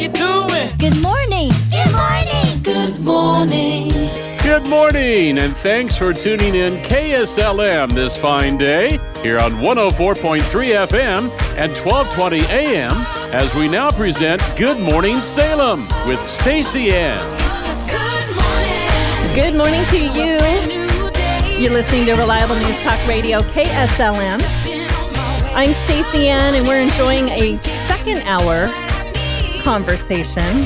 doing? Good morning. Good morning. Good morning. Good morning, and thanks for tuning in KSLM this fine day here on 104.3 FM and 1220 AM as we now present Good Morning Salem with Stacey Ann. Good morning to you. You're listening to Reliable News Talk Radio, KSLM. I'm Stacey Ann, and we're enjoying a second hour conversation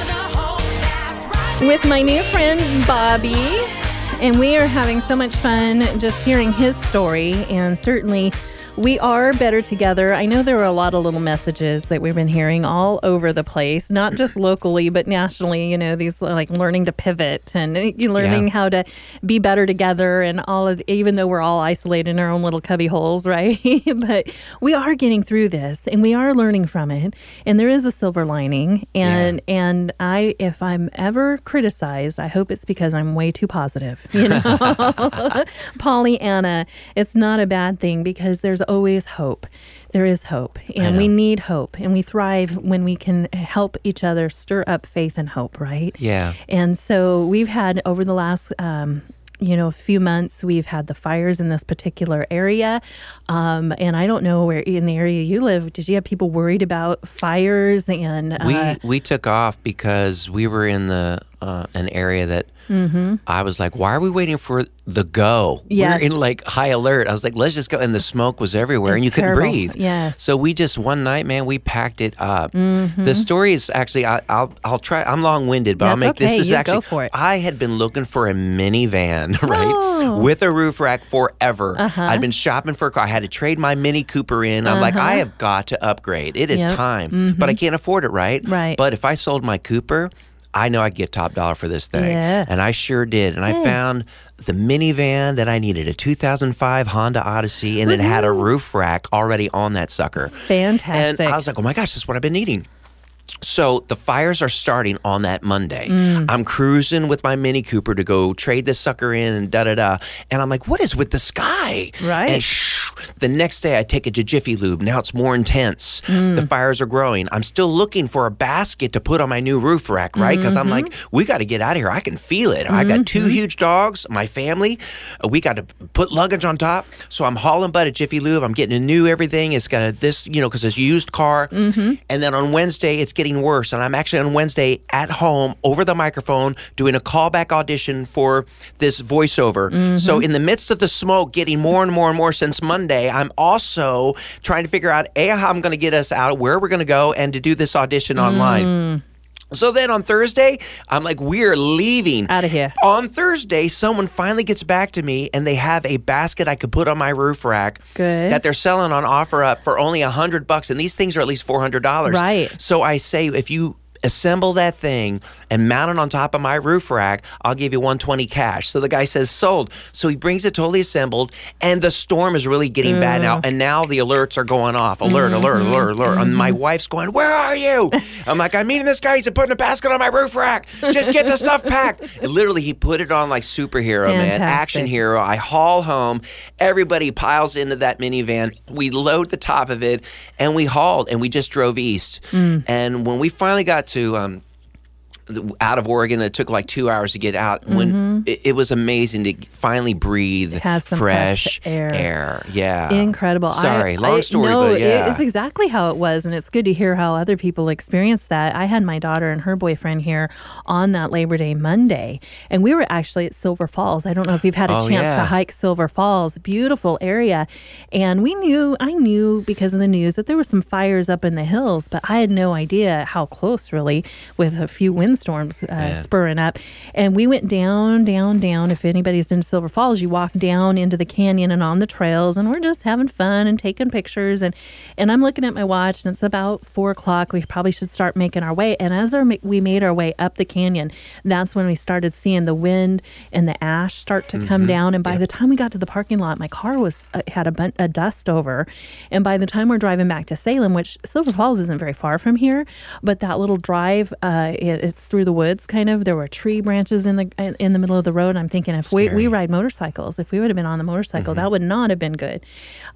with my new friend, Bobby. And we are having so much fun just hearing his story, and certainly we are better together. I know there were a lot of little messages that we've been hearing all over the place, not just locally, but nationally, you know, these like learning to pivot and learning how to be better together and all of, even though we're all isolated in our own little cubby holes, right? But we are getting through this and we are learning from it. And there is a silver lining. And if I'm ever criticized, I hope it's because I'm way too positive, you know? Pollyanna, it's not a bad thing because there's always hope. There is hope, and we need hope, and we thrive when we can help each other stir up faith and hope, right? Yeah. And so we've had over the last few months, we've had the fires in this particular area. And I don't know where in the area you live, did you have people worried about fires? And we took off because we were in an area that I was like, why are we waiting for the go? Yes. We're in like high alert. I was like, let's just go. And the smoke was everywhere and you couldn't breathe. Yes. So we just, one night, man, we packed it up. The story is actually, I'll try, I'm long-winded, but I'll make okay. this is You actually, go for it. I had been looking for a minivan, right? With a roof rack forever. I'd been shopping for a car. I had to trade my Mini Cooper in. I'm like, I have got to upgrade. It is time, but I can't afford it, right? Right. But if I sold my Cooper, I know I'd get top dollar for this thing. Yes. And I sure did. And I found the minivan that I needed, a 2005 Honda Odyssey, and it had a roof rack already on that sucker. Fantastic. And I was like, oh my gosh, that's what I've been needing. So the fires are starting on that Monday. I'm cruising with my Mini Cooper to go trade this sucker in and da-da-da. And I'm like, what is with the sky? Right. And the next day I take it to Jiffy Lube. Now it's more intense. The fires are growing. I'm still looking for a basket to put on my new roof rack, right? Because I'm like, we got to get out of here. I can feel it. I got 2 huge dogs, my family. We got to put luggage on top. So I'm hauling butt at Jiffy Lube. I'm getting a new everything. It's got this, because it's a used car. And then on Wednesday, it's getting worse. And I'm actually on Wednesday at home over the microphone doing a callback audition for this voiceover. So in the midst of the smoke getting more and more and more since Monday, I'm also trying to figure out how I'm going to get us out, where we're going to go, and to do this audition online. So then on Thursday, I'm like, we're leaving. Out of here. On Thursday, someone finally gets back to me, and they have a basket I could put on my roof rack. Good. That they're selling on OfferUp for only $100, and these things are at least $400. Right. So I say, if you assemble that thing and mount it on top of my roof rack, I'll give you $120 cash. So the guy says, sold. So he brings it totally assembled, and the storm is really getting bad now. And now the alerts are going off. Alert, alert, alert, alert. And my wife's going, where are you? I'm like, I'm meeting this guy. He's putting a basket on my roof rack. Just get the stuff packed. And literally, he put it on like superhero, man. Action hero. I haul home. Everybody piles into that minivan. We load the top of it, and we hauled, and we just drove east. And when we finally got to out of Oregon, it took like 2 hours to get out. When it was amazing to finally breathe have some fresh air. Yeah, incredible. Sorry, long story, no, but yeah, it's exactly how it was, and it's good to hear how other people experience that. I had my daughter and her boyfriend here on that Labor Day Monday, and we were actually at Silver Falls. I don't know if you've had a chance to hike Silver Falls. Beautiful area, and I knew because of the news that there were some fires up in the hills, but I had no idea how close, really, with a few windstorms spurring up. And we went down. If anybody's been to Silver Falls, you walk down into the canyon and on the trails, and we're just having fun and taking pictures. And I'm looking at my watch, and it's about 4 o'clock. We probably should start making our way. And as we made our way up the canyon, that's when we started seeing the wind and the ash start to come down. And by the time we got to the parking lot, my car had a dust over. And by the time we're driving back to Salem, which Silver Falls isn't very far from here, but that little drive, it's tracks through the woods, kind of. There were tree branches in the middle of the road. I'm thinking, if we ride motorcycles, if we would have been on the motorcycle, that would not have been good.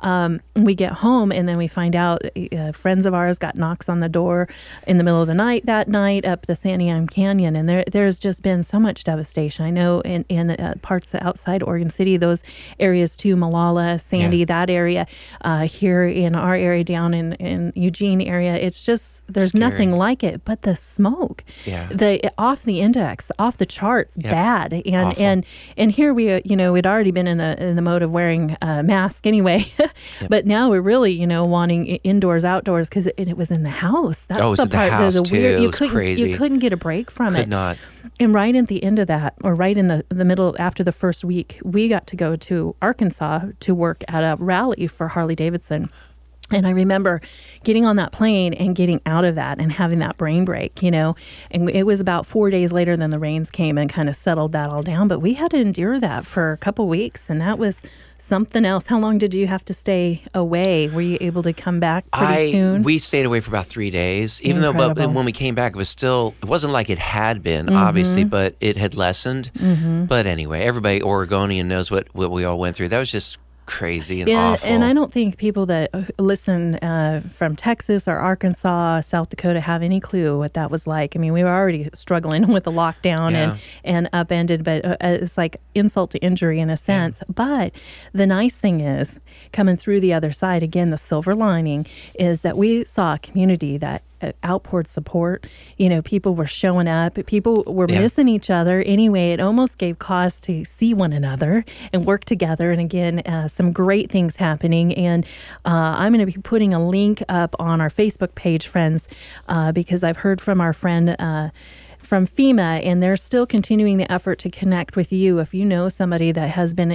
We get home, and then we find out friends of ours got knocks on the door in the middle of the night that night up the Sandy Am Canyon, and there's just been so much devastation. I know in parts outside Oregon City, those areas too, Malala, Sandy, that area, here in our area down in Eugene area, it's just, there's nothing like it. But the smoke, off the index, off the charts, bad. And here we, we'd already been in the mode of wearing a mask anyway, but now we're really, wanting indoors, outdoors, because it was in the house. That's the part of the weird. You couldn't get a break from it. Could not. And right at the end of that, or right in the middle, after the first week, we got to go to Arkansas to work at a rally for Harley Davidson. And I remember getting on that plane and getting out of that and having that brain break, and it was about 4 days later then the rains came and kind of settled that all down. But we had to endure that for a couple weeks, and that was something else. How long did you have to stay away? Were you able to come back pretty soon? We stayed away for about 3 days, even though when we came back, it wasn't like it had been, obviously, but it had lessened. But anyway, everybody Oregonian knows what we all went through. That was just crazy and awful. And I don't think people that listen from Texas or Arkansas, South Dakota have any clue what that was like. I mean, we were already struggling with the lockdown and upended, but it's like insult to injury in a sense. But the nice thing is, coming through the other side, again, the silver lining is that we saw a community that outpoured support. People were showing up. People were missing each other. Anyway, it almost gave cause to see one another and work together. And again, some great things happening. And I'm going to be putting a link up on our Facebook page, friends, because I've heard from our friend from FEMA, and they're still continuing the effort to connect with you. If you know somebody that has been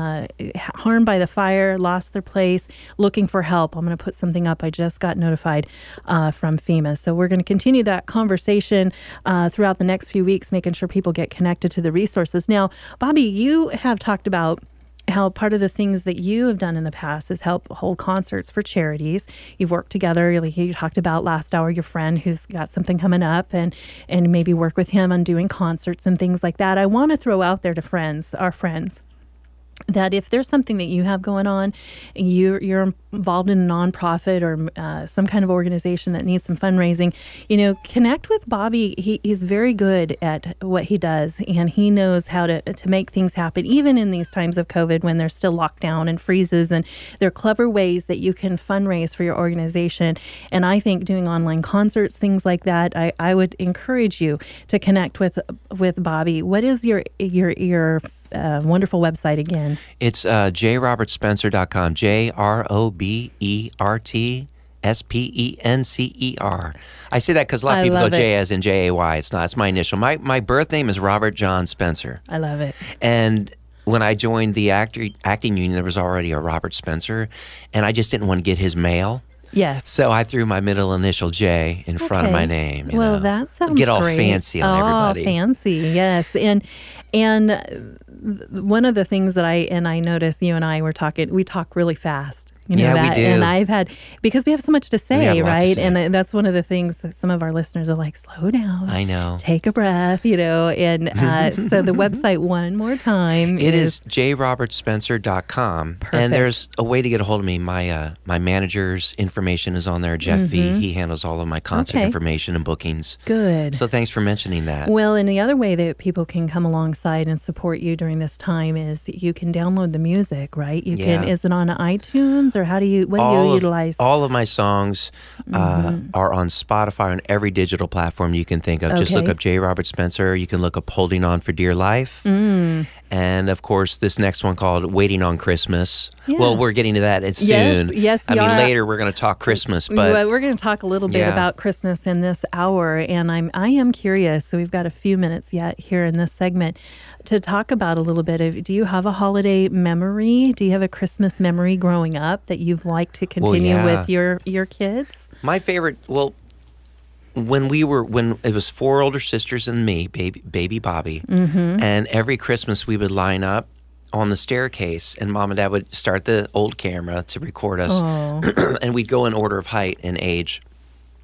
harmed by the fire, lost their place, looking for help, I'm going to put something up. I just got notified from FEMA. So we're going to continue that conversation throughout the next few weeks, making sure people get connected to the resources. Now, Bobby, you have talked about how part of the things that you have done in the past is help hold concerts for charities. You've worked together. Like you talked about last hour, your friend who's got something coming up, and maybe work with him on doing concerts and things like that. I want to throw out there to our friends, that if there's something that you have going on, you're involved in a nonprofit or some kind of organization that needs some fundraising, connect with Bobby. He's very good at what he does, and he knows how to make things happen, even in these times of COVID when there's still lockdown and freezes. And there are clever ways that you can fundraise for your organization. And I think doing online concerts, things like that, I would encourage you to connect with Bobby. What is your wonderful website again? It's jrobertspencer.com. JROBERTSPENCER. I say that because a lot of people go J as in JAY. It's not. It's my initial. My birth name is Robert John Spencer. I love it. And when I joined the acting union, there was already a Robert Spencer, and I just didn't want to get his mail. Yes. So I threw my middle initial J in front of my name. Well, that sounds get all great. fancy on everybody. Oh, fancy, yes. And one of the things that I noticed, you and I were talking, we talk really fast. We do. And because we have so much to say, right? To say. And that's one of the things that some of our listeners are like, slow down. I know. Take a breath, And so the website, one more time. It is jrobertspencer.com. Perfect. And there's a way to get a hold of me. My manager's information is on there, Jeff V. He handles all of my concert information and bookings. Good. So thanks for mentioning that. Well, and the other way that people can come alongside and support you during this time is that you can download the music, right? You can. Is it on iTunes? Or what do you utilize? All of my songs are on Spotify, on every digital platform you can think of. Just look up J. Robert Spencer. You can look up Holding On for Dear Life. And, of course, this next one called Waiting on Christmas. Yeah. Well, we're getting to that soon. Yes, I mean, later we're going to talk Christmas. But we're going to talk a little bit about Christmas in this hour. And I am curious, so we've got a few minutes yet here in this segment to talk about a little bit of, do you have a holiday memory? Do you have a Christmas memory growing up that you've liked to continue with your kids? My favorite, when it was 4 older sisters and me, baby Bobby, and every Christmas we would line up on the staircase, and Mom and Dad would start the old camera to record us, and we'd go in order of height and age.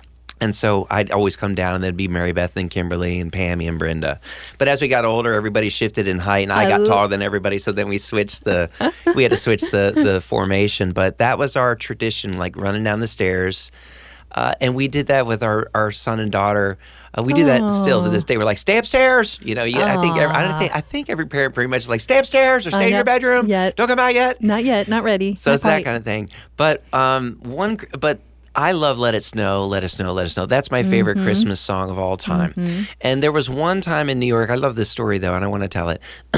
And so I'd always come down, and there'd be Mary Beth and Kimberly and Pammy and Brenda. But as we got older, everybody shifted in height, and I got taller than everybody. So then we switched we had to switch the formation. But that was our tradition, like running down the stairs. And we did that with our son and daughter. We do that still to this day. We're like, stay upstairs. You know, I think every parent pretty much is like, stay upstairs or stay in your bedroom. Yet. Don't come out yet. Not yet. Not ready. So it's that kind of thing. But I love Let It Snow, Let It Snow, Let It Snow. That's my favorite Christmas song of all time. And there was one time in New York, I love this story though, and I want to tell it.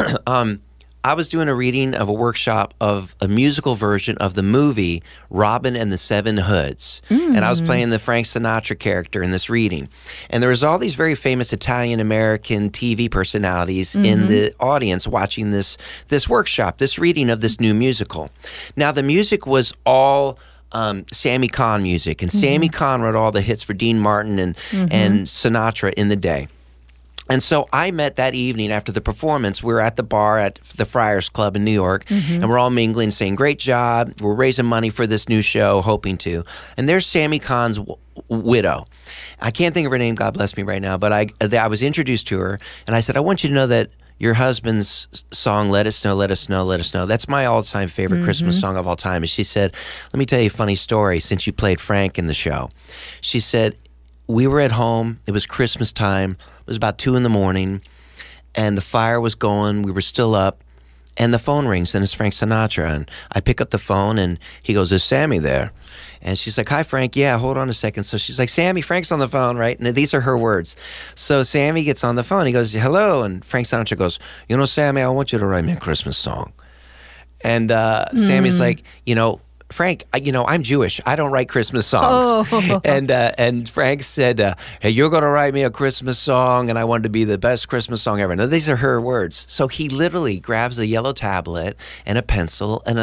I was doing a reading of a workshop of a musical version of the movie Robin and the Seven Hoods. And I was playing the Frank Sinatra character in this reading. And there was all these very famous Italian-American TV personalities in the audience watching this workshop, this reading of this new musical. Now, the music was all Sammy Cahn music, and Sammy Cahn wrote all the hits for Dean Martin and Sinatra in the day. And so I met that evening after the performance. We were at the bar at the Friars Club in New York, and we're all mingling, saying, great job. We're raising money for this new show, hoping to. And there's Sammy Cahn's widow. I can't think of her name, God bless me right now, but I was introduced to her, and I said, I want you to know that your husband's song, Let It Snow, Let It Snow, Let It Snow, that's my all-time favorite Christmas song of all time. And she said, let me tell you a funny story since you played Frank in the show. She said, we were at home. It was Christmas time. It was about 2 a.m, and the fire was going. We were still up, and the phone rings, and it's Frank Sinatra. And I pick up the phone, and he goes, is Sammy there? And she's like, hi, Frank. Yeah, hold on a second. So she's like, Sammy, Frank's on the phone, right? And these are her words. So Sammy gets on the phone. He goes, hello. And Frank Sinatra goes, you know, Sammy, I want you to write me a Christmas song. And Sammy's like, you know, Frank, I'm Jewish. I don't write Christmas songs. Oh. And Frank said, hey, you're going to write me a Christmas song, and I want it to be the best Christmas song ever. Now, these are her words. So he literally grabs a yellow tablet and a pencil and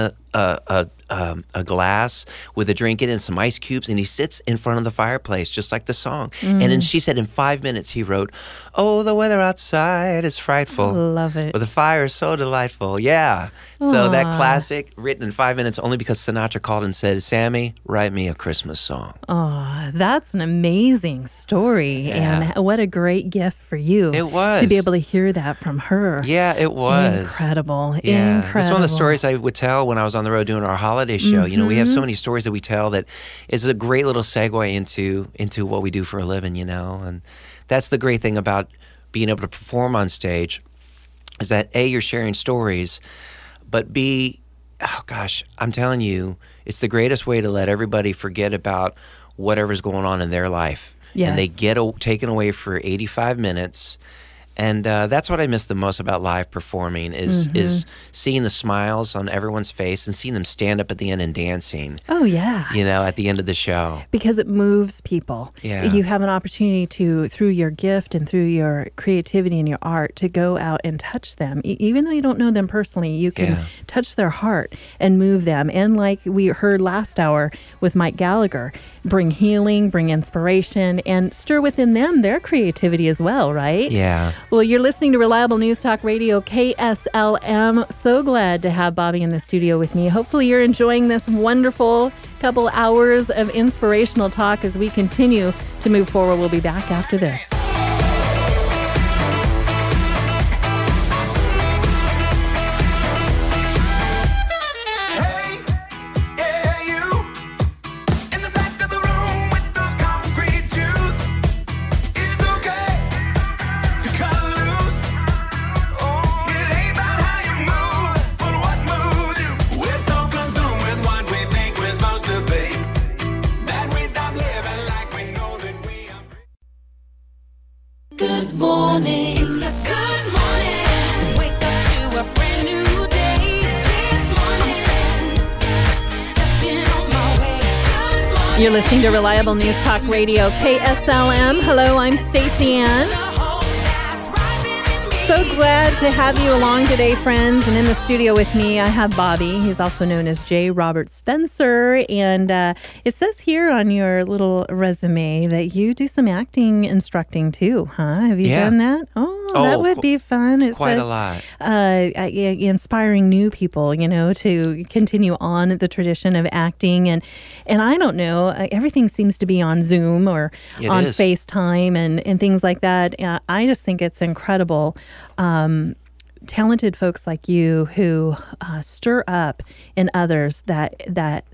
a glass with a drink in it and some ice cubes, and he sits in front of the fireplace just like the song. And then she said in 5 minutes he wrote, oh, the weather outside is frightful. Love it. But the fire is so delightful. Yeah. So that classic written in 5 minutes only because Sinatra called and said, Sammy, write me a Christmas song. Oh, that's an amazing story. Yeah. And what a great gift for you. It was. To be able to hear that from her. Yeah, it was. Incredible. Yeah. Incredible. It's one of the stories I would tell when I was on the road doing our holiday show. You know, we have so many stories that we tell that is a great little segue into what we do for a living, you know. And that's the great thing about being able to perform on stage is that A, you're sharing stories, but B, oh gosh, I'm telling you, it's the greatest way to let everybody forget about whatever's going on in their life. Yes. And they get taken away for 85 minutes. And that's what I miss the most about live performing is seeing the smiles on everyone's face and seeing them stand up at the end and dancing. Oh, yeah. You know, at the end of the show. Because it moves people. Yeah. You have an opportunity to, through your gift and through your creativity and your art, to go out and touch them. Even though you don't know them personally, you can touch their heart and move them. And like we heard last hour with Mike Gallagher, bring healing, bring inspiration, and stir within them their creativity as well, right? Yeah. Well, you're listening to Reliable News Talk Radio, KSLM. So glad to have Bobby in the studio with me. Hopefully you're enjoying this wonderful couple hours of inspirational talk as we continue to move forward. We'll be back after this. Good morning. It's a good morning. Wake up to a brand new day. This morning, stepping on my way. Good morning. You're listening to Reliable News Talk Radio, KSLM. Hello, I'm Stacey Ann. So So glad to have you along today, friends. And in the studio with me, I have Bobby. He's also known as J. Robert Spencer. And it says here on your little resume that you do some acting instructing too, huh? Have you done that? Oh, that would be fun. It quite says, a lot. Inspiring new people, to continue on the tradition of acting. And I don't know, everything seems to be on Zoom or on FaceTime and things like that. I just think it's incredible. Talented folks like you who stir up in others that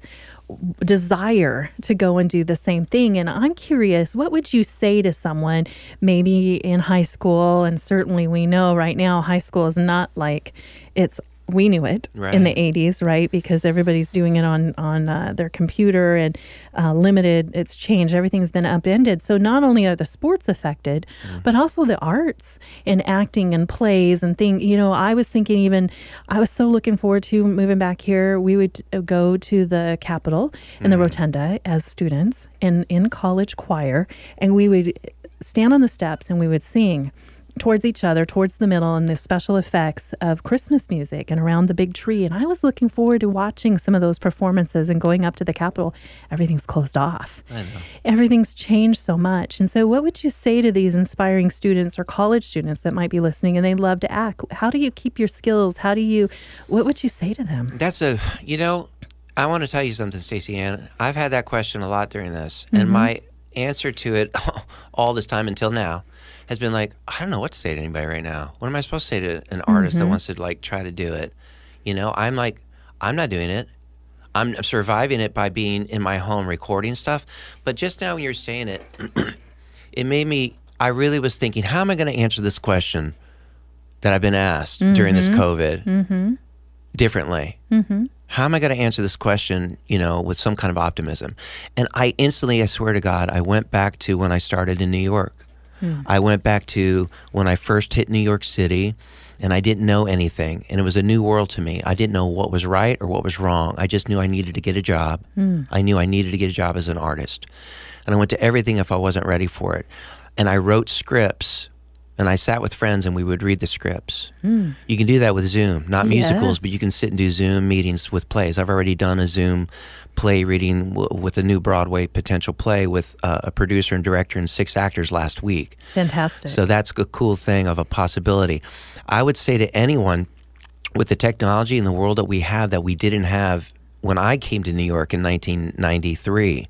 desire to go and do the same thing. And I'm curious, what would you say to someone maybe in high school? And certainly we know right now high school is not like we knew it in the 80s, right? Because everybody's doing it on their computer and limited. It's changed. Everything's been upended. So not only are the sports affected, but also the arts and acting and plays and things. I was thinking I was so looking forward to moving back here. We would go to the Capitol in the Rotunda as students in college choir, and we would stand on the steps and we would sing towards each other, towards the middle, and the special effects of Christmas music and around the big tree. And I was looking forward to watching some of those performances and going up to the Capitol. Everything's closed off. I know. Everything's changed so much. And so what would you say to these inspiring students or college students that might be listening and they love to act? How do you keep your skills? What would you say to them? I want to tell you something, Stacey Ann. I've had that question a lot during this. And my answer to it all this time until now has been like, I don't know what to say to anybody right now. What am I supposed to say to an artist that wants to try to do it? I'm like, I'm not doing it. I'm surviving it by being in my home recording stuff. But just now when you're saying it, it made me, I really was thinking, how am I going to answer this question that I've been asked during this COVID differently? How am I going to answer this question, with some kind of optimism? And I swear to God, I went back to when I started in New York. I went back to when I first hit New York City, and I didn't know anything, and it was a new world to me. I didn't know what was right or what was wrong. I just knew I needed to get a job. I knew I needed to get a job as an artist. And I went to everything if I wasn't ready for it. And I wrote scripts, and I sat with friends, and we would read the scripts. You can do that with Zoom, not musicals, but you can sit and do Zoom meetings with plays. I've already done a Zoom play reading with a new Broadway potential play with a producer and director and 6 actors last week. Fantastic. So that's a cool thing of a possibility. I would say to anyone with the technology in the world that we have that we didn't have when I came to New York in 1993,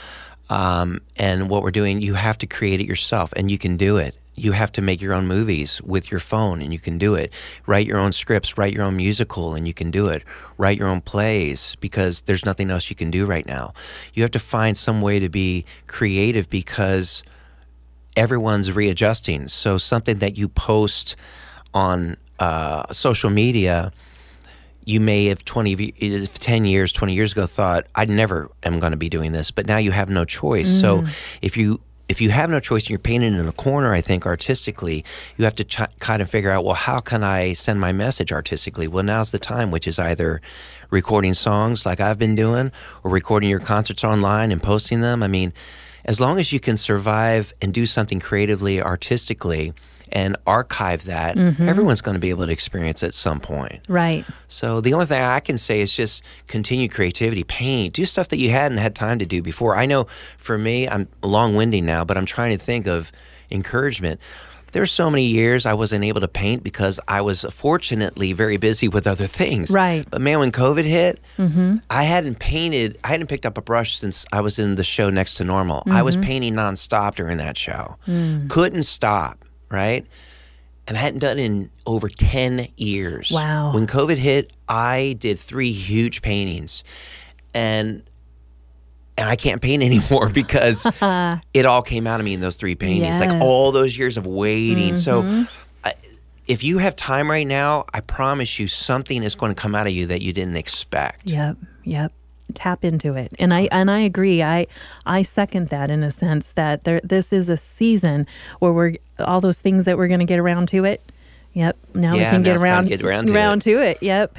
and what we're doing, you have to create it yourself, and you can do it. You have to make your own movies with your phone, and you can do it. Write your own scripts, write your own musical, and you can do it. Write your own plays, because there's nothing else you can do right now. You have to find some way to be creative because everyone's readjusting. So something that you post on social media, you may have 20 years ago thought, I never am going to be doing this, but now you have no choice. So if you have no choice and you're painted in a corner, I think, artistically, you have to kind of figure out, well, how can I send my message artistically? Well, now's the time, which is either recording songs like I've been doing or recording your concerts online and posting them. I mean, as long as you can survive and do something creatively, artistically, and archive that, everyone's going to be able to experience it at some point. Right. So the only thing I can say is just continue creativity, paint, do stuff that you hadn't had time to do before. I know for me, I'm long-winded now, but I'm trying to think of encouragement. There's so many years I wasn't able to paint because I was fortunately very busy with other things. Right. But man, when COVID hit, I hadn't picked up a brush since I was in the show Next to Normal. I was painting nonstop during that show. Couldn't stop. Right? And I hadn't done it in over 10 years. Wow. When COVID hit, I did 3 huge paintings. And I can't paint anymore because it all came out of me in those 3 paintings. Like all those years of waiting. So if you have time right now, I promise you something is going to come out of you that you didn't expect. Yep. Tap into it. And I agree. I second that in a sense that this is a season where all those things that we're going to get around to it, Yep. Now we Yeah, can now get it's time around, to get around to it. Yep.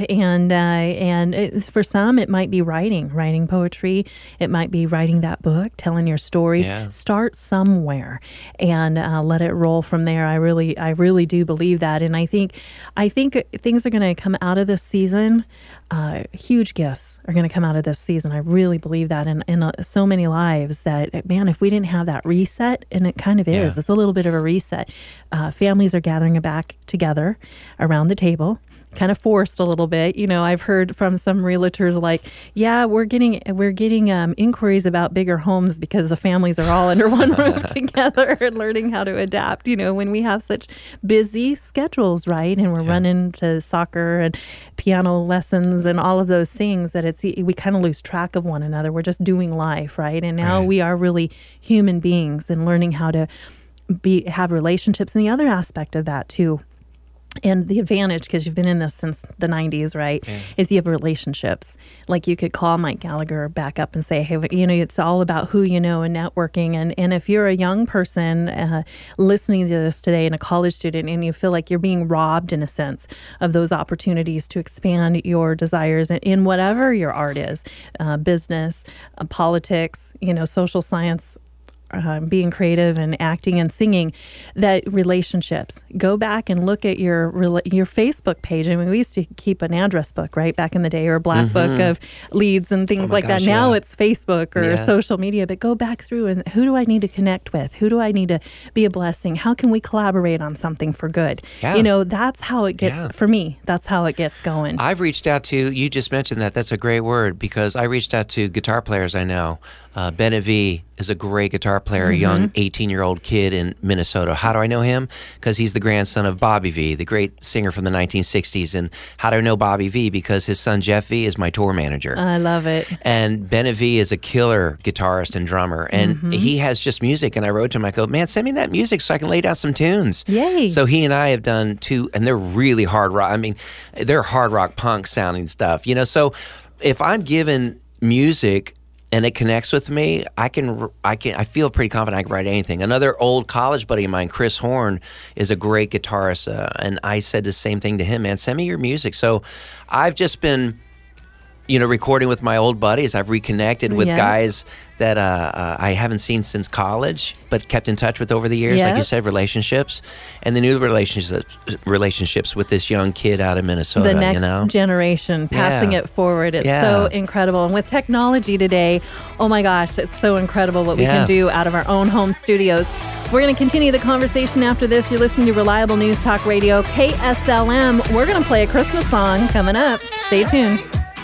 And for some, it might be writing poetry. It might be writing that book, telling your story. Yeah. Start somewhere and let it roll from there. I really do believe that. And I think things are going to come out of this season. Huge gifts are going to come out of this season. I really believe that in so many lives that, man, if we didn't have that reset, and it kind of is, it's a little bit of a reset. Families are gathering back together around the table, kind of forced a little bit. I've heard from some realtors like, yeah, we're getting inquiries about bigger homes because the families are all under one roof together and learning how to adapt, when we have such busy schedules, right? And we're running to soccer and piano lessons and all of those things that we kind of lose track of one another. We're just doing life, right? And now we are really human beings and learning how to have relationships. And the other aspect of that too, and the advantage, because you've been in this since the 90s, right, is you have relationships. Like you could call Mike Gallagher back up and say, hey, it's all about who you know and networking. And if you're a young person listening to this today and a college student, and you feel like you're being robbed in a sense of those opportunities to expand your desires in whatever your art is, business, politics, social science, being creative and acting and singing, that relationships. Go back and look at your Facebook page. I mean, we used to keep an address book, right, back in the day, or a black book of leads and things like that. Now it's Facebook or social media, but go back through and who do I need to connect with? Who do I need to be a blessing? How can we collaborate on something for good? Yeah. That's how it gets, for me, that's how it gets going. I've reached out to, you just mentioned that. That's a great word, because I reached out to guitar players I know. Ben V is a great guitar player, a young 18-year-old kid in Minnesota. How do I know him? Because he's the grandson of Bobby V, the great singer from the 1960s. And how do I know Bobby V? Because his son Jeff V is my tour manager. I love it. And Ben V is a killer guitarist and drummer. And he has just music. And I wrote to him, I go, man, send me that music so I can lay down some tunes. Yay. So he and I have done two, and they're really hard rock. I mean, they're hard rock punk sounding stuff. So if I'm given music and it connects with me, I feel pretty confident I can write anything. Another old college buddy of mine, Chris Horn, is a great guitarist, and I said the same thing to him, man, send me your music. So I've just been, recording with my old buddies. I've reconnected with guys that I haven't seen since college, but kept in touch with over the years, like you said, relationships, and the new relationships with this young kid out of Minnesota. The next generation, passing it forward. It's so incredible. And with technology today, oh my gosh, it's so incredible what we can do out of our own home studios. We're going to continue the conversation after this. You're listening to Reliable News Talk Radio, KSLM. We're going to play a Christmas song coming up. Stay tuned.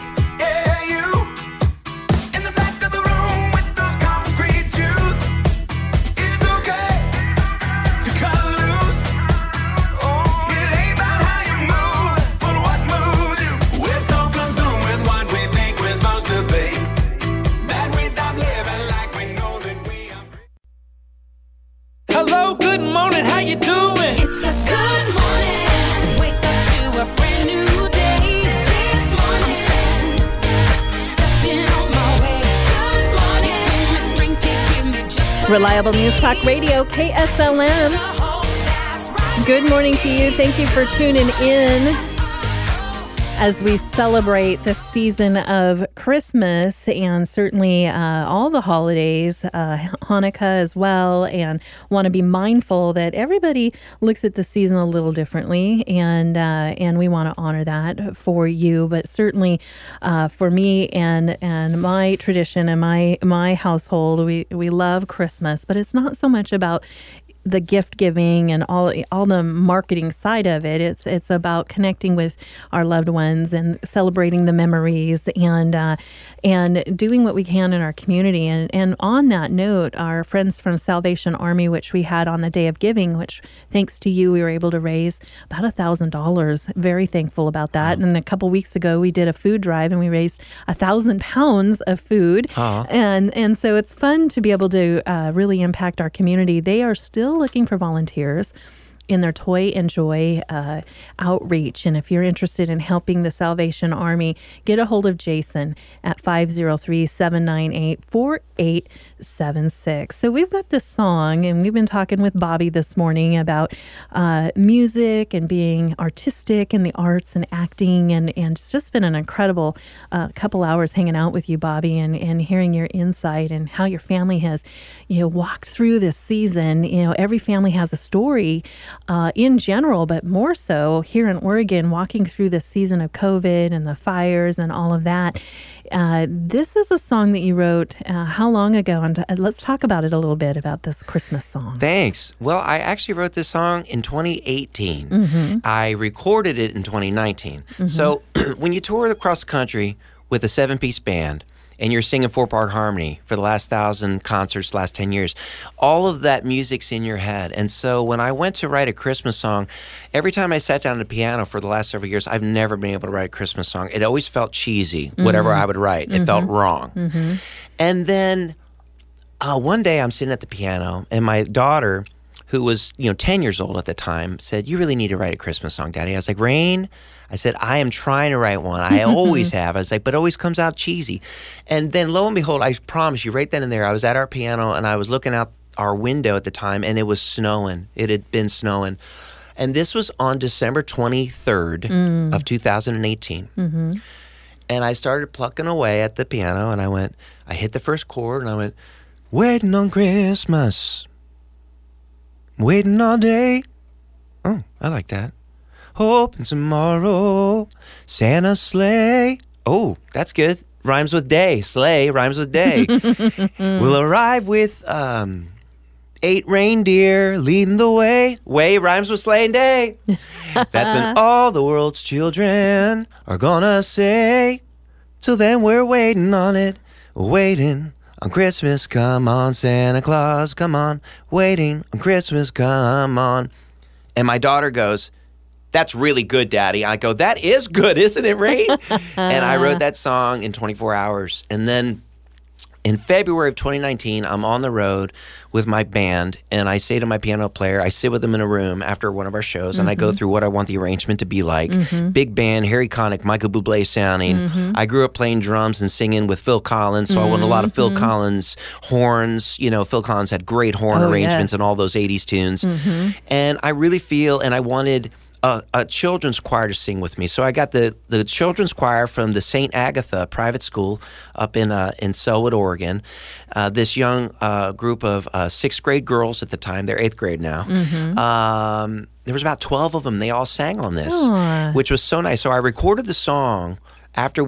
Hello, good morning, how you doing? It's a good morning. Wake up to a brand new day. This morning, stepping on my way. Good morning. Give me strength to give me just Reliable News Talk Radio, KSLM. Good morning to you. Thank you for tuning in as we celebrate the season of Christmas and certainly all the holidays, Hanukkah as well, and want to be mindful that everybody looks at the season a little differently, and we want to honor that for you. But certainly for me and my tradition and my household, we love Christmas, but it's not so much about the gift giving and all the marketing side of it. It's about connecting with our loved ones and celebrating the memories and doing what we can in our community. And on that note, our friends from Salvation Army, which we had on the Day of Giving, which thanks to you, we were able to raise about $1,000. Very thankful about that. And a couple weeks ago, we did a food drive and we raised 1,000 pounds of food. And so it's fun to be able to really impact our community. They are still looking for volunteers. in their Toy and Joy outreach. And if you're interested in helping the Salvation Army, get a hold of Jason at 503-798-4876. So we've got this song, and we've been talking with Bobby this morning about music and being artistic in the arts and acting. And it's just been an incredible couple hours hanging out with you, Bobby, and hearing your insight and how your family has, walked through this season. Every family has a story in general, but more so here in Oregon, walking through this season of COVID and the fires and all of that. This is a song that you wrote how long ago? And let's talk about it a little bit, about this Christmas song. Thanks. Well, I actually wrote this song in 2018. I recorded it in 2019. So when you tour across the country with a 7-piece band, and you're singing 4-part harmony for the last 1,000 concerts, last 10 years, all of that music's in your head. And so when I went to write a Christmas song, every time I sat down at the piano for the last several years, I've never been able to write a Christmas song. It always felt cheesy, whatever I would write. It felt wrong. And then one day I'm sitting at the piano, and my daughter, who was 10 years old at the time, said, "You really need to write a Christmas song, Daddy." I was like, "Rain?" I said, "I am trying to write one. I always have." I was like, "But it always comes out cheesy." And then lo and behold, I promise you, right then and there, I was at our piano, and I was looking out our window at the time, and it was snowing. It had been snowing. And this was on December 23rd of 2018. And I started plucking away at the piano, and I hit the first chord, and I went, "Waiting on Christmas, waiting all day." Oh, I like that. "Hoping tomorrow, Santa's sleigh." Oh, that's good. Rhymes with day. Sleigh rhymes with day. "Will arrive with 8 reindeer leading the way." Way rhymes with sleigh and day. "That's when all the world's children are gonna say. Till then we're waiting on it, waiting on Christmas. Come on, Santa Claus, come on. Waiting on Christmas, come on." And my daughter goes, "That's really good, Daddy." I go, "That is good, isn't it, Rain?" And I wrote that song in 24 hours. And then in February of 2019, I'm on the road with my band, and I say to my piano player, I sit with him in a room after one of our shows, and I go through what I want the arrangement to be like. Big band, Harry Connick, Michael Bublé sounding. I grew up playing drums and singing with Phil Collins, so I want a lot of Phil Collins horns. Phil Collins had great horn arrangements and all those 80s tunes. And I really feel, and I wanted a children's choir to sing with me. So I got the children's choir from the St. Agatha private school up in Selwood, Oregon. This young group of 6th grade girls at the time. They're 8th grade now. There was about 12 of them. They all sang on this, which was so nice. So I recorded the song after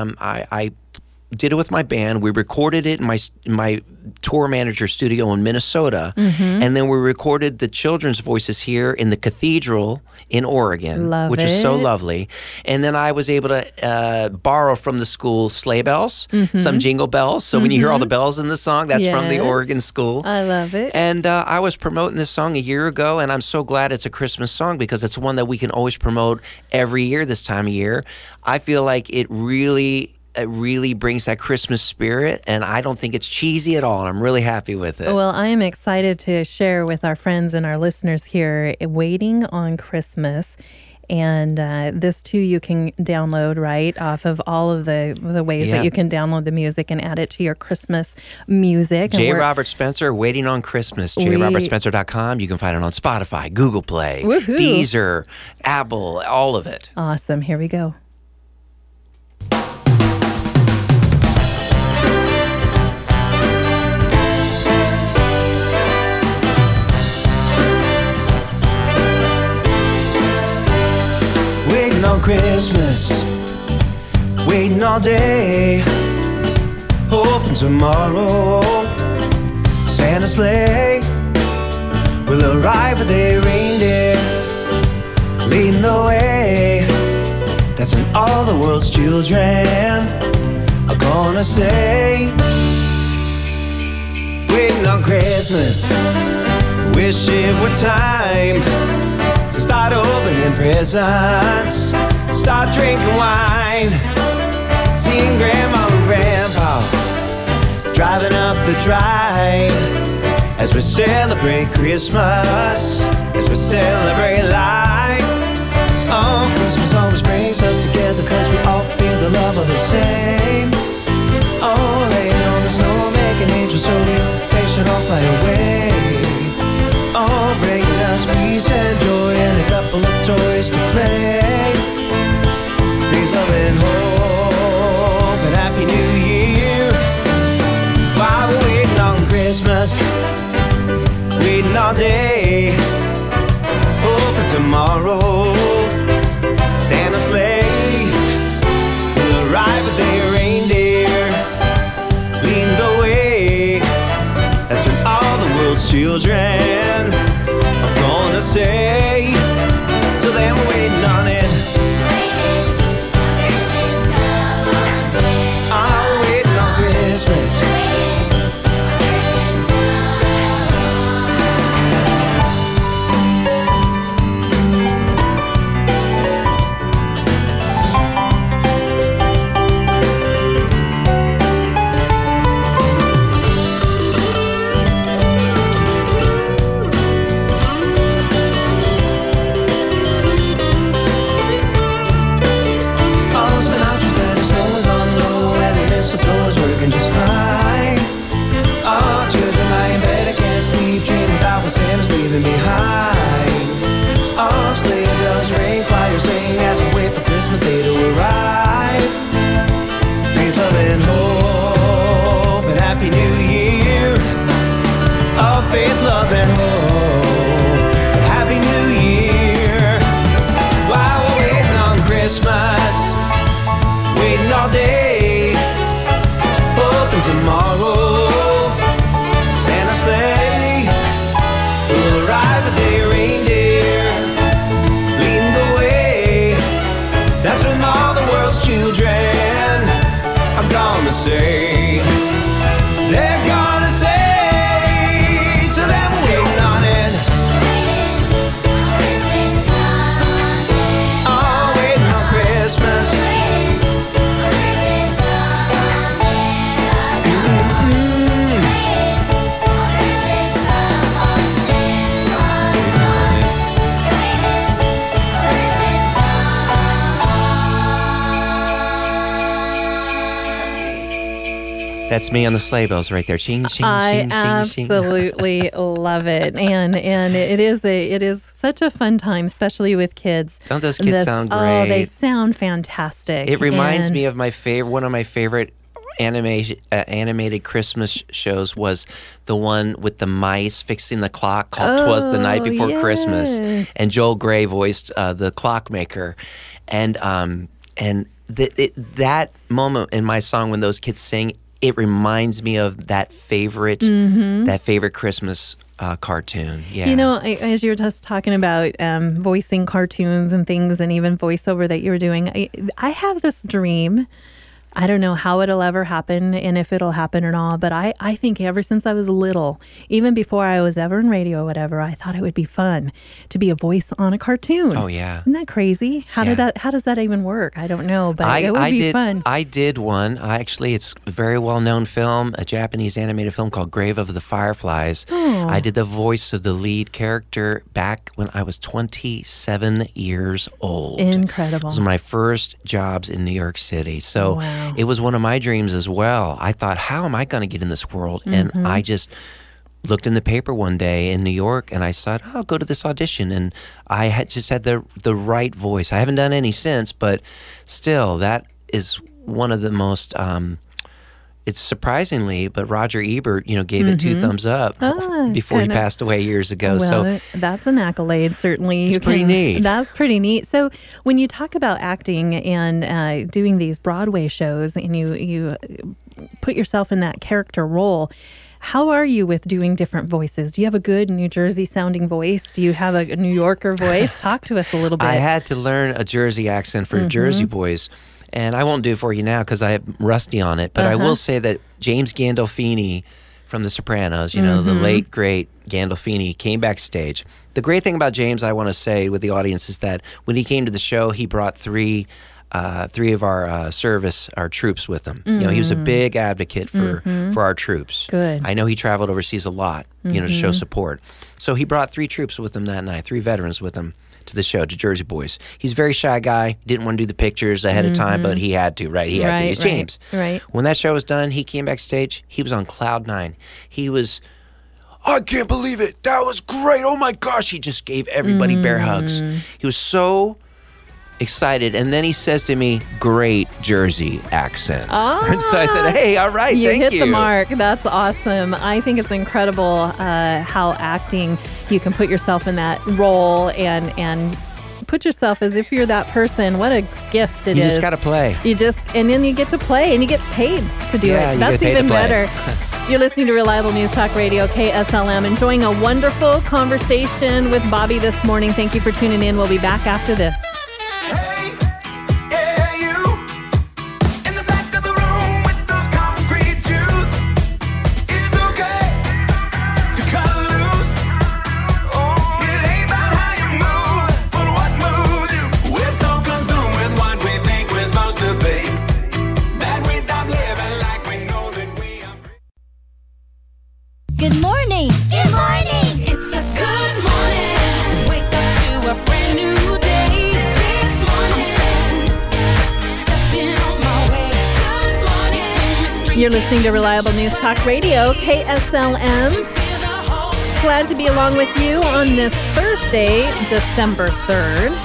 I did it with my band. We recorded it in my tour manager studio in Minnesota, and then we recorded the children's voices here in the cathedral in Oregon, which was so lovely. And then I was able to borrow from the school sleigh bells, some jingle bells. So when you hear all the bells in the song, that's from the Oregon school. I love it. And I was promoting this song a year ago, and I'm so glad it's a Christmas song because it's one that we can always promote every year this time of year. I feel like it really brings that Christmas spirit, and I don't think it's cheesy at all, and I'm really happy with it. Well, I am excited to share with our friends and our listeners here, Waiting on Christmas. And this, too, you can download, right, off of all of the ways that you can download the music and add it to your Christmas music. J. Robert Spencer, Waiting on Christmas, jrobertspencer.com. You can find it on Spotify, Google Play, Deezer, Apple, all of it. Awesome. Here we go. Waiting on Christmas, waiting all day, hoping tomorrow Santa's sleigh will arrive with a reindeer leading the way. That's when all the world's children are gonna say. Waiting on Christmas, wish it were time to start opening presents, start drinking wine, seeing Grandma and Grandpa driving up the drive as we celebrate Christmas, as we celebrate life. Oh, Christmas always brings us together, cause we all feel the love of the same. Oh, laying on the snow, making angels so real, they should all fly away. Oh, bringing us peace and joy and a couple of toys to play. Faith, love, and hope, and Happy New Year. While we're waiting on Christmas, waiting all day, hoping tomorrow Santa's sleigh will arrive with a reindeer leading the way. That's when all the world's children are gonna say. Till then we're waiting on it. I'm waiting on Christmas. Mistletoe's working just fine. Oh, children lie in bed and can't sleep, dreaming about what Santa's leaving behind. Oh, sleigh bells ring, choir sing as we wait for Christmas Day to arrive. Faith, love, and hope, and Happy New Year. Oh, faith, love, and hope, and Happy New Year. While we're waiting on Christmas, waiting all day, tomorrow Santa's sleigh will arrive with a reindeer leading the way. That's when all the world's children are gonna say, they're gonna say, till then we're waiting on it. Oh, waiting on Christmas. That's me on the sleigh bells right there. Ching, ching, I ching, ching, ching. absolutely love it, and it is such a fun time, especially with kids. Don't those kids sound great? Oh, they sound fantastic. It reminds me of one of my favorite animated Christmas shows was the one with the mice fixing the clock called "'Twas the Night Before Christmas," and Joel Grey voiced the clockmaker, and that moment in my song when those kids sing. It reminds me of that favorite Christmas cartoon. Yeah. You know, as you were just talking about voicing cartoons and things, and even voiceover that you were doing, I have this dream. I don't know how it'll ever happen and if it'll happen or not, but I think ever since I was little, even before I was ever in radio or whatever, I thought it would be fun to be a voice on a cartoon. Oh, yeah. Isn't that crazy? How does that even work? I don't know, but it would be fun. I did one. It's a very well-known film, a Japanese animated film called Grave of the Fireflies. Oh. I did the voice of the lead character back when I was 27 years old. Incredible. It was my first jobs in New York City. So it was one of my dreams as well. I thought, how am I going to get in this world? And I just looked in the paper one day in New York and I said, I'll go to this audition. And I had the right voice. I haven't done any since, but still, that is one of the most... it's surprisingly, but Roger Ebert, gave it 2 thumbs up before he passed away years ago. Well, so that's an accolade, certainly. It's pretty neat. That's pretty neat. So when you talk about acting and doing these Broadway shows, and you put yourself in that character role, how are you with doing different voices? Do you have a good New Jersey sounding voice? Do you have a New Yorker voice? Talk to us a little bit. I had to learn a Jersey accent for Jersey boys. And I won't do it for you now because I have rusty on it. But I will say that James Gandolfini from The Sopranos, the late, great Gandolfini, came backstage. The great thing about James, I want to say with the audience, is that when he came to the show, he brought 3 three of our our troops with him. You know, he was a big advocate for our troops. Good. I know he traveled overseas a lot, you know, to show support. So he brought 3 troops with him that night, 3 veterans with him to the show, to Jersey Boys. He's a very shy guy, didn't want to do the pictures ahead of time, but he had to, right? He had to. He's James. Right. When that show was done, he came backstage. He was on cloud 9. He was, I can't believe it. That was great. Oh my gosh. He just gave everybody bear hugs. He was so excited. And then he says to me, great Jersey accent. And so I said, hey, all right, thank you. You hit the mark. That's awesome. I think it's incredible how acting, you can put yourself in that role and put yourself as if you're that person. What a gift it is. You just got to play. And then you get to play and you get paid to do it. That's even better. You're listening to Reliable News Talk Radio, KSLM. Enjoying a wonderful conversation with Bobby this morning. Thank you for tuning in. We'll be back after this. Good morning. Good morning. It's a good morning. Wake up to a brand new day. This morning, stepping on my way. Good morning. You're listening to Reliable News Talk Radio, KSLM. Glad to be along with you on this Thursday, December 3rd.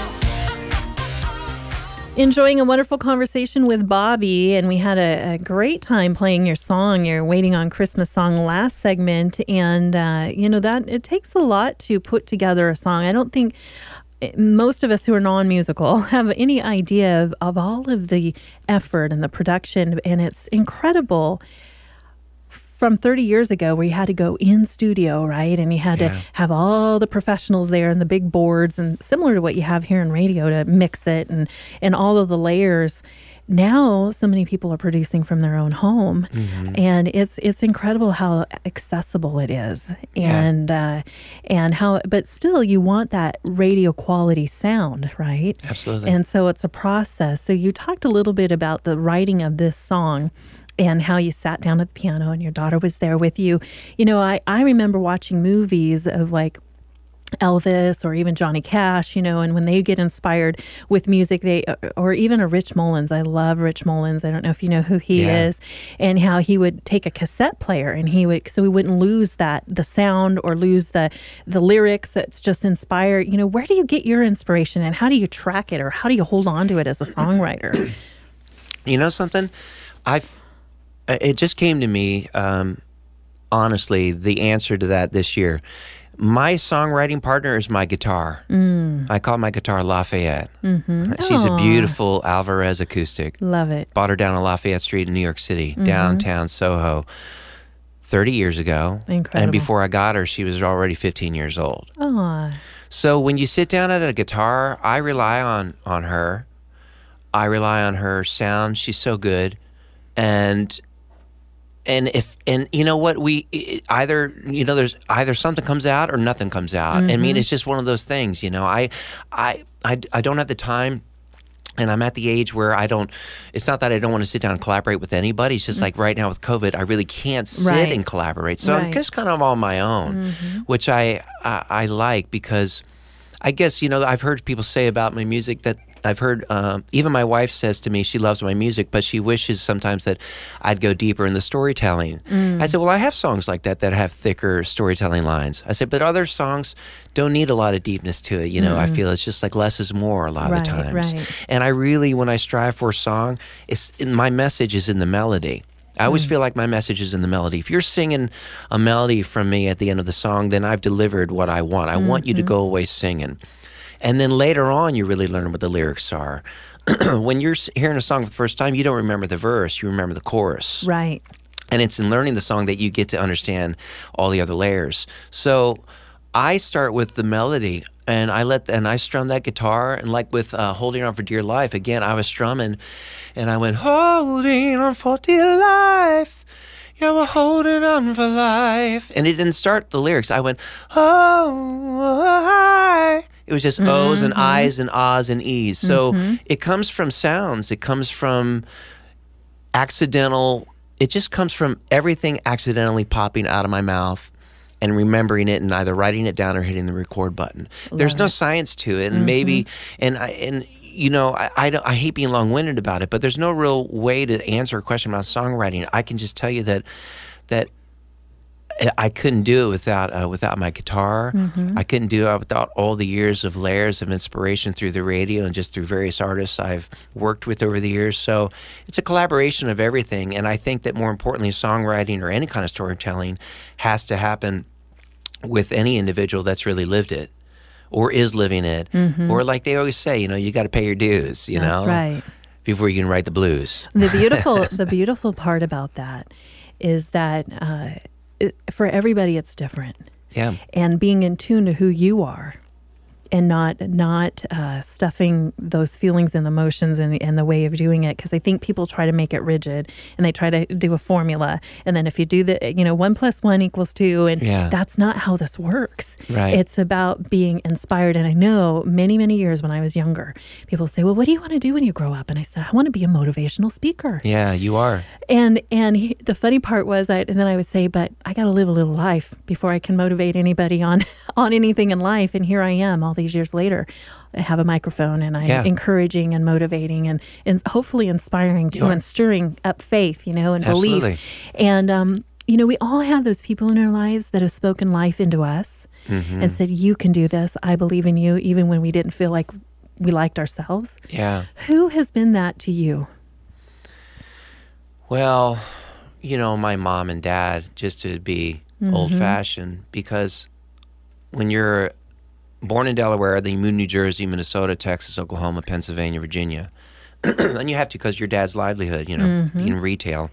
Enjoying a wonderful conversation with Bobby, and we had a great time playing your song, your Waiting on Christmas song last segment. And, that it takes a lot to put together a song. I don't think most of us who are non-musical have any idea of all of the effort and the production, and it's incredible. From 30 years ago, where you had to go in studio, right? And you had to have all the professionals there and the big boards, and similar to what you have here in radio to mix it and all of the layers. Now, so many people are producing from their own home, and it's incredible how accessible it is, and how. But still, you want that radio quality sound, right? Absolutely. And so it's a process. So you talked a little bit about the writing of this song and how you sat down at the piano and your daughter was there with you. You know, I remember watching movies of like Elvis or even Johnny Cash, and when they get inspired with music, or even a Rich Mullins. I love Rich Mullins. I don't know if you know who he is, and how he would take a cassette player and so we wouldn't lose the sound or lose the lyrics that's just inspired. Where do you get your inspiration, and how do you track it, or how do you hold on to it as a songwriter? You know something? It just came to me, honestly, the answer to that this year. My songwriting partner is my guitar. I call my guitar Lafayette. She's a beautiful Alvarez acoustic. Love it. Bought her down on Lafayette Street in New York City, downtown Soho, 30 years ago. Incredible. And before I got her, she was already 15 years old. Aww. So when you sit down at a guitar, I rely on her. I rely on her sound. She's so good. And you know what, there's either something comes out or nothing comes out. I mean, it's just one of those things, I don't have the time, and I'm at the age where it's not that I don't want to sit down and collaborate with anybody. It's just like right now with COVID, I really can't sit and collaborate. So I'm just kind of on my own, which I like, because I guess, I've heard people say about my music that I've heard, even my wife says to me, she loves my music, but she wishes sometimes that I'd go deeper in the storytelling. I said, well, I have songs like that have thicker storytelling lines. I said, but other songs don't need a lot of deepness to it. I feel it's just like less is more a lot of the times. And I really, when I strive for a song, my message is in the melody. I always feel like my message is in the melody. If you're singing a melody from me at the end of the song, then I've delivered what I want. I want you to go away singing. And then later on, you really learn what the lyrics are. When you're hearing a song for the first time, you don't remember the verse, you remember the chorus. Right. And it's in learning the song that you get to understand all the other layers. So I start with the melody, and I strum that guitar, and like with Holding On for Dear Life, again, I was strumming, and I went, holding on for dear life. Yeah, we're holding on for life. And it didn't start the lyrics. I went, oh, I. It was just O's and I's and ahs and E's. So it comes from sounds. It comes from accidental. It just comes from everything accidentally popping out of my mouth and remembering it and either writing it down or hitting the record button. There's no science to it. And maybe, you know, I hate being long-winded about it, but there's no real way to answer a question about songwriting. I can just tell you that I couldn't do it without my guitar. I couldn't do it without all the years of layers of inspiration through the radio and just through various artists I've worked with over the years. So it's a collaboration of everything. And I think that more importantly, songwriting or any kind of storytelling has to happen with any individual that's really lived it or is living it. Or like they always say, you know, you got to pay your dues, you know, right. before you can write the blues. The beautiful part about that is that for everybody it's different. Yeah. And being in tune to who you are and not stuffing those feelings and emotions and the way of doing it. Because I think people try to make it rigid and they try to do a formula. And then if you do 1 + 1 = 2, and that's not how this works. Right. It's about being inspired. And I know many, many years when I was younger, people say, well, what do you want to do when you grow up? And I said, I want to be a motivational speaker. Yeah, you are. And the funny part was, and then I would say, but I got to live a little life before I can motivate anybody on anything in life. And here I am all these years later. I have a microphone and I'm encouraging and motivating and hopefully inspiring too and stirring up faith, and Absolutely. belief. And, we all have those people in our lives that have spoken life into us and said, you can do this. I believe in you, even when we didn't feel like we liked ourselves. Yeah. Who has been that to you? Well, my mom and dad, just to be old-fashioned, because when you're born in Delaware, then you move to New Jersey, Minnesota, Texas, Oklahoma, Pennsylvania, Virginia, and you have to because your dad's livelihood, being retail.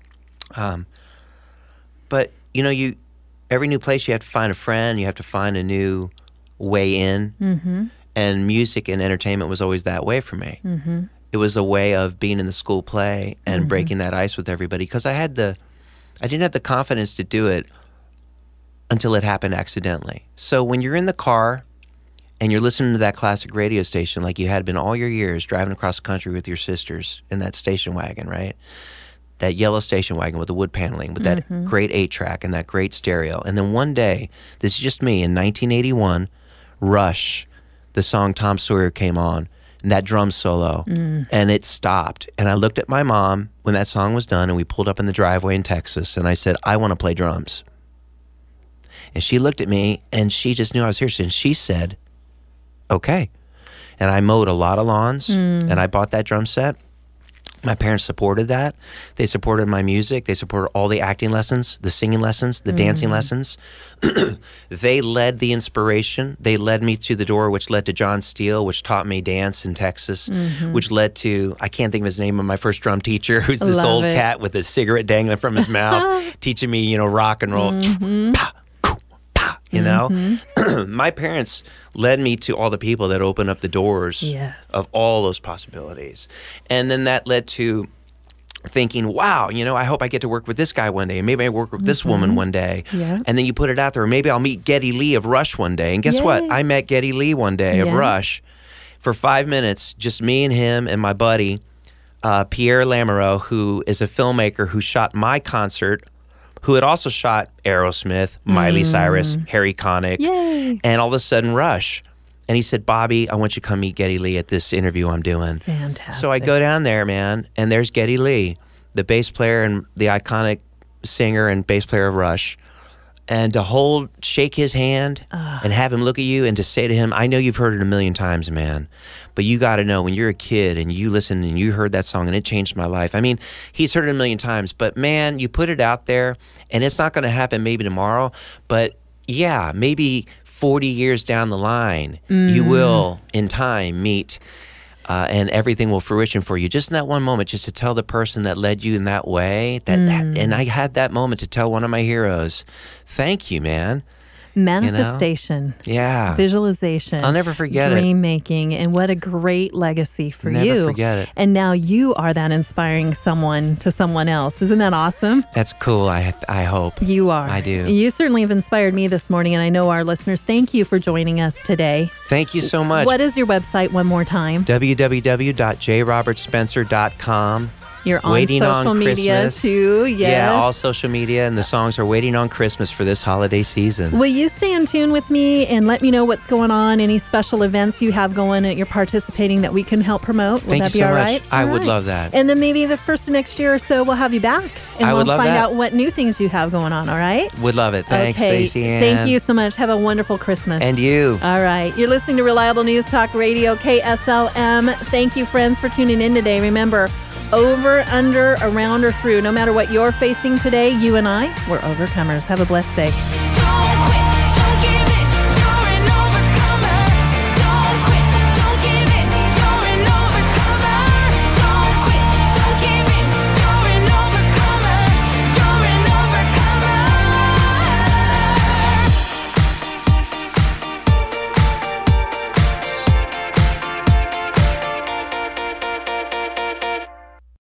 But, every new place you have to find a friend, you have to find a new way in, and music and entertainment was always that way for me. It was a way of being in the school play and breaking that ice with everybody because I didn't have the confidence to do it until it happened accidentally. So when you're in the car and you're listening to that classic radio station like you had been all your years, driving across the country with your sisters in that station wagon, right? That yellow station wagon with the wood paneling, with that great 8-track and that great stereo. And then one day, this is just me, in 1981, Rush, the song Tom Sawyer came on, and that drum solo, and it stopped. And I looked at my mom when that song was done, and we pulled up in the driveway in Texas, and I said, I want to play drums. And she looked at me, and she just knew I was serious, and she said, okay. And I mowed a lot of lawns, and I bought that drum set. My parents supported that. They supported my music. They supported all the acting lessons, the singing lessons, the dancing lessons. They led the inspiration. They led me to the door, which led to John Steele, which taught me dance in Texas, which led to, I can't think of his name, of my first drum teacher, who's this old cat with a cigarette dangling from his mouth, teaching me, rock and roll. Pa, coo, pa, My parents led me to all the people that opened up the doors of all those possibilities. And then that led to thinking, wow, I hope I get to work with this guy one day. And maybe I work with this woman one day. Yeah. And then you put it out there. Or maybe I'll meet Geddy Lee of Rush one day. And guess what? I met Geddy Lee one day of Rush for 5 minutes, just me and him and my buddy, Pierre Lamoureux, who is a filmmaker who shot my concert, who had also shot Aerosmith, Miley Cyrus, Harry Connick, and all of a sudden Rush. And he said, Bobby, I want you to come meet Geddy Lee at this interview I'm doing. Fantastic. So I go down there, man, and there's Geddy Lee, the bass player and the iconic singer and bass player of Rush. And to shake his hand and have him look at you and to say to him, I know you've heard it a million times, man, but you got to know when you're a kid and you listen and you heard that song and it changed my life. I mean, he's heard it a million times, but man, you put it out there and it's not going to happen maybe tomorrow, but yeah, maybe 40 years down the line, you will in time meet and everything will fruition for you. Just in that one moment, just to tell the person that led you in that way, and I had that moment to tell one of my heroes, thank you, man. Manifestation. Yeah. Visualization. I'll never forget it. Dream making. And what a great legacy for you. Never forget it. And now you are that inspiring someone to someone else. Isn't that awesome? That's cool. I hope. You are. I do. You certainly have inspired me this morning, and I know our listeners. Thank you for joining us today. Thank you so much. What is your website one more time? www.jrobertspencer.com. You're on Waiting social on media Christmas. too. Yes. Yeah, all social media, and the songs are waiting on Christmas for this holiday season. Will you stay in tune with me and let me know what's going on? Any special events you have going that you're participating that we can help promote? Will Thank that you be so all much. right? I All would right. love that. And then maybe the first of next year or so, we'll have you back, and I we'll would love find that. out what new things you have going on. All right? Would love it. Thanks, okay. Stacey Ann. Thank you so much. Have a wonderful Christmas. And you. All right. You're listening to Reliable News Talk Radio, KSLM. Thank you, friends, for tuning in today. Remember, over, under, around, or through, no matter what you're facing today, you and I, we're overcomers. Have a blessed day.